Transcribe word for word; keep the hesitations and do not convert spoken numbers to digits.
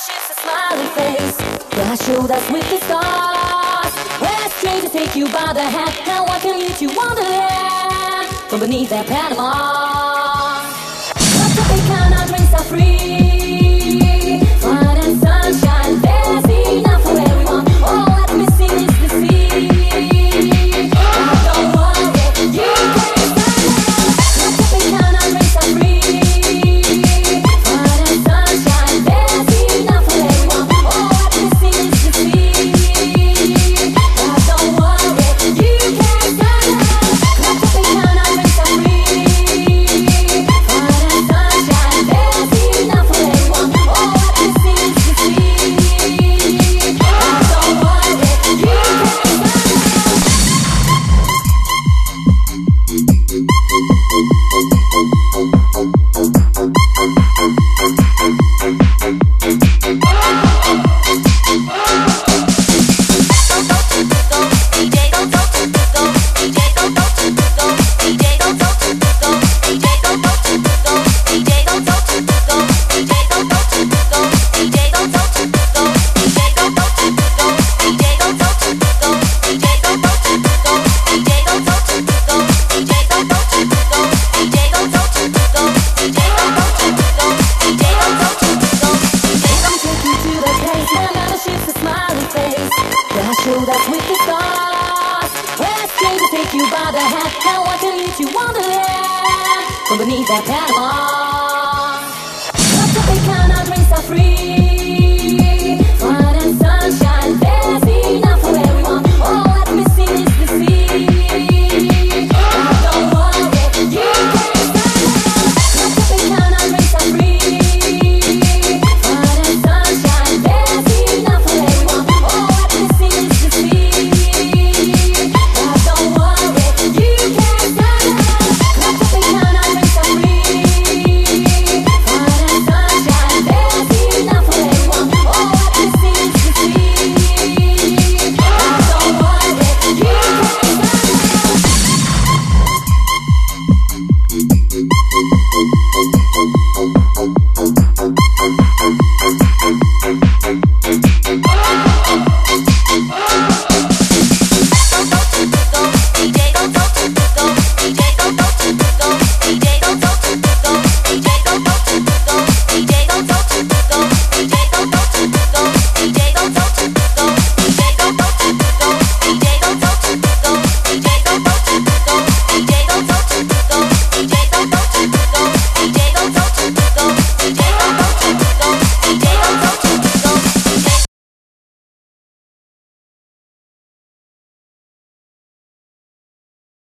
shifts a smiling face. Brush shoulders with the stars. Where strangers take you by the hand and walk you into wonderland. From beneath that Panama, lots of big kind of drinks are free. Fun and sunshine, there's enough for everyone. All that's missing is the sea. Now don't worry, you can stand it. Lots of big kind of drinks are free. Shoulders with the stars, where strangers take you by the hand and walk you into wonderland. From beneath that Panama, lots of big kind of drinks are free. Fun and sunshine, there's enough for everyone. All that's missing is the sea. Now don't worry, you can stand it. Lots of big kind of drinks are free. Fun and sunshine, there's enough for everyone. All that's missing is the sea. Now don't worry, you can stand it. Lots of big kind of drinks are free. Fun and sunshine, there's enough for everyone. All that's missing is the sea. Now don't worry, you can stand it. D J